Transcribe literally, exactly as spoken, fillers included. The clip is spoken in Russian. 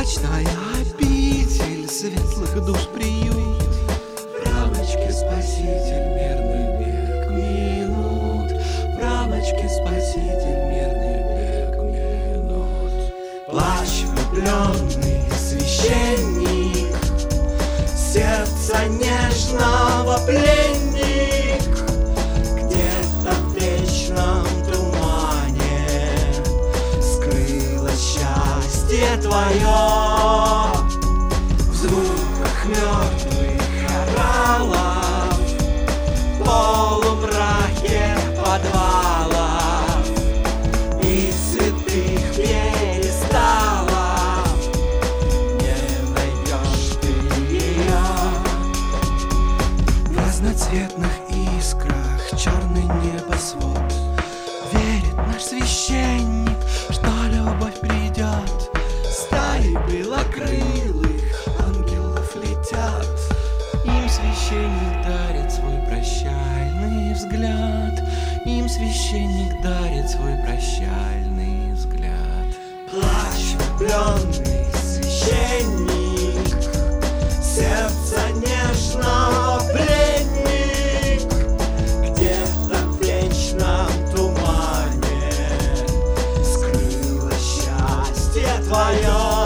Брачная обитель, светлых душ приют. В рамочке спаситель, мерный бег минут. В рамочке спаситель, мерный бег минут. Плащ влюбленный священник, сердца нежного пленник. Где-то в вечном тумане скрылось счастье твое. В звуках мертвых хоралов, в полумраке подвалов и святых пересталов не найдешь ты ее. В разноцветных искрах черный небосвод. Верит наш священник, что любовь придет. Стаи белокрылых ангелов летят. Им священник дарит свой прощальный взгляд. Им священник дарит свой прощальный взгляд. Плащ влюбленный священник, сердце нежного пленник. Где-то в вечном тумане скрылось счастье твое.